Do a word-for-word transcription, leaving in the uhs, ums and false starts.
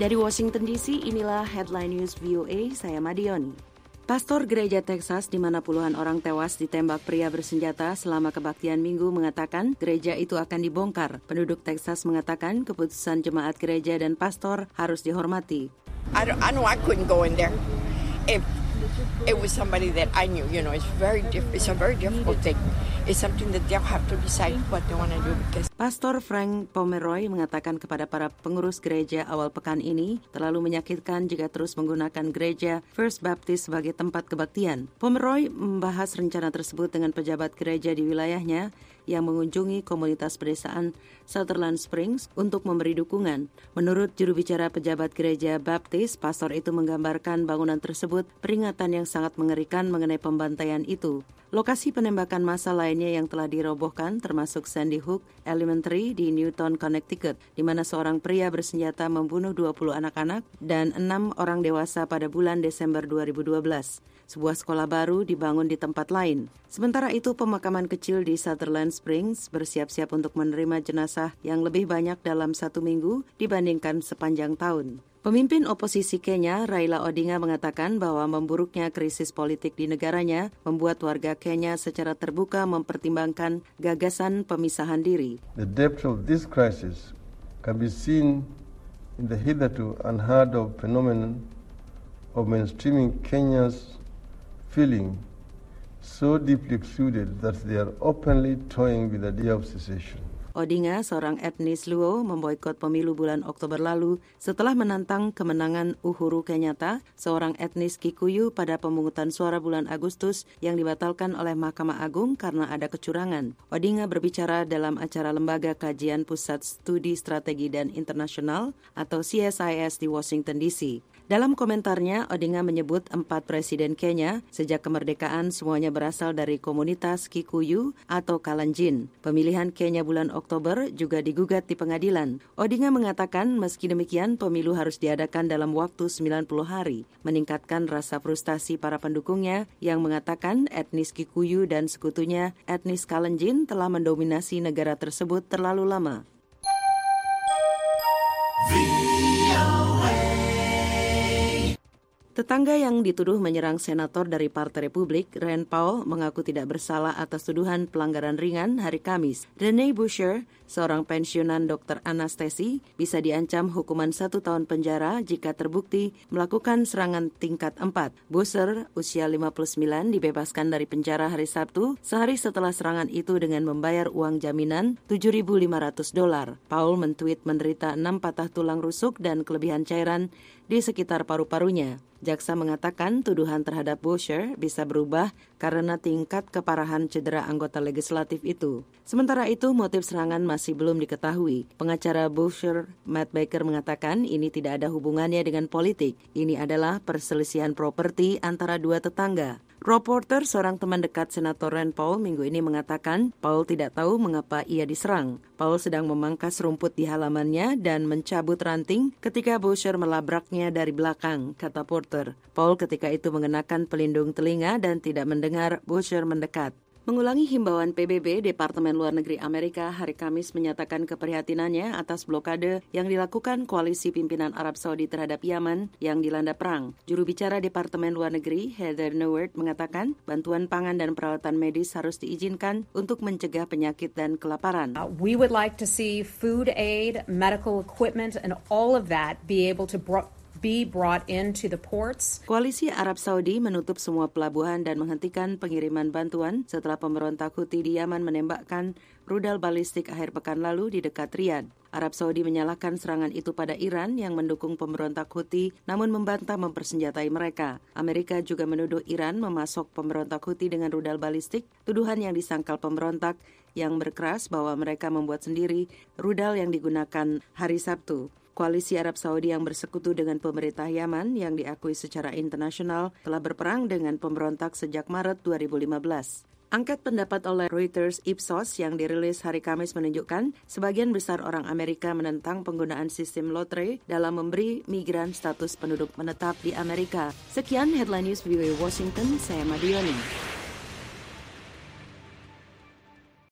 Dari Washington D C, inilah Headline News V O A, saya Madioni. Pastor gereja Texas di mana puluhan orang tewas ditembak pria bersenjata selama kebaktian Minggu mengatakan gereja itu akan dibongkar. Penduduk Texas mengatakan keputusan jemaat gereja dan pastor harus dihormati. I, don't, I know I couldn't go in there if it was somebody that I knew. You know, it's very diff- it's a very difficult thing. It's something that they'll have to decide what they want to do because Pastor Frank Pomeroy mengatakan kepada para pengurus gereja awal pekan ini terlalu menyakitkan jika terus menggunakan gereja First Baptist sebagai tempat kebaktian. Pomeroy membahas rencana tersebut dengan pejabat gereja di wilayahnya yang mengunjungi komunitas pedesaan Sutherland Springs untuk memberi dukungan. Menurut juru bicara pejabat gereja Baptist, pastor itu menggambarkan bangunan tersebut peringatan yang sangat mengerikan mengenai pembantaian itu. Lokasi penembakan massa lainnya yang telah dirobohkan termasuk Sandy Hook Elementary di Newton, Connecticut, di mana seorang pria bersenjata membunuh dua puluh anak-anak dan enam orang dewasa pada bulan Desember dua ribu dua belas. Sebuah sekolah baru dibangun di tempat lain. Sementara itu, pemakaman kecil di Sutherland Springs bersiap-siap untuk menerima jenazah yang lebih banyak dalam satu minggu dibandingkan sepanjang tahun. Pemimpin oposisi Kenya, Raila Odinga, mengatakan bahwa memburuknya krisis politik di negaranya membuat warga Kenya secara terbuka mempertimbangkan gagasan pemisahan diri. The depth of this crisis can be seen in the hitherto unheard of phenomenon of mainstreaming Kenya's feeling so deeply excluded that they are openly toying with the idea of secession. Odinga, seorang etnis Luo, memboikot pemilu bulan Oktober lalu setelah menantang kemenangan Uhuru Kenyatta, seorang etnis Kikuyu, pada pemungutan suara bulan Agustus yang dibatalkan oleh Mahkamah Agung karena ada kecurangan. Odinga berbicara dalam acara Lembaga Kajian Pusat Studi Strategi dan Internasional atau C S I S di Washington D C. Dalam komentarnya, Odinga menyebut empat presiden Kenya sejak kemerdekaan semuanya berasal dari komunitas Kikuyu atau Kalenjin. Pemilihan Kenya bulan Oktober juga digugat di pengadilan. Odinga mengatakan meski demikian pemilu harus diadakan dalam waktu sembilan puluh hari, meningkatkan rasa frustasi para pendukungnya yang mengatakan etnis Kikuyu dan sekutunya etnis Kalenjin telah mendominasi negara tersebut terlalu lama. Tetangga yang dituduh menyerang senator dari Partai Republik, Rand Paul, mengaku tidak bersalah atas tuduhan pelanggaran ringan hari Kamis. Rene Busher, seorang pensiunan dokter anestesi, bisa diancam hukuman satu tahun penjara jika terbukti melakukan serangan tingkat empat. Busher, usia lima puluh sembilan, dibebaskan dari penjara hari Sabtu, sehari setelah serangan itu dengan membayar uang jaminan tujuh ribu lima ratus dolar. Paul mentweet menderita enam patah tulang rusuk dan kelebihan cairan di sekitar paru-parunya. Jaksa mengatakan tuduhan terhadap Busher bisa berubah karena tingkat keparahan cedera anggota legislatif itu. Sementara itu, motif serangan masih belum diketahui. Pengacara Busher, Matt Baker, mengatakan ini tidak ada hubungannya dengan politik. Ini adalah perselisihan properti antara dua tetangga. Rob Porter, seorang teman dekat Senator Rand Paul, minggu ini mengatakan Paul tidak tahu mengapa ia diserang. Paul sedang memangkas rumput di halamannya dan mencabut ranting ketika Busher melabraknya dari belakang, kata Porter. Paul ketika itu mengenakan pelindung telinga dan tidak mendengar Busher mendekat. Mengulangi himbauan P B B, Departemen Luar Negeri Amerika hari Kamis menyatakan keprihatinannya atas blokade yang dilakukan koalisi pimpinan Arab Saudi terhadap Yaman yang dilanda perang. Juru bicara Departemen Luar Negeri, Heather Nauert, mengatakan bantuan pangan dan peralatan medis harus diizinkan untuk mencegah penyakit dan kelaparan. Uh, we would like to see food aid, medical equipment, and all of that be able to bro- be brought into the ports. Koalisi Arab Saudi menutup semua pelabuhan dan menghentikan pengiriman bantuan setelah pemberontak Houthi di Yaman menembakkan rudal balistik akhir pekan lalu di dekat Riyadh. Arab Saudi menyalahkan serangan itu pada Iran yang mendukung pemberontak Houthi namun membantah mempersenjatai mereka. Amerika juga menuduh Iran memasok pemberontak Houthi dengan rudal balistik, tuduhan yang disangkal pemberontak yang berkeras bahwa mereka membuat sendiri rudal yang digunakan hari Sabtu. Koalisi Arab Saudi yang bersekutu dengan pemerintah Yaman yang diakui secara internasional telah berperang dengan pemberontak sejak Maret dua ribu lima belas. Angket pendapat oleh Reuters Ipsos yang dirilis hari Kamis menunjukkan sebagian besar orang Amerika menentang penggunaan sistem lotre dalam memberi migran status penduduk menetap di Amerika. Sekian Headline News V O A Washington, saya Madioni.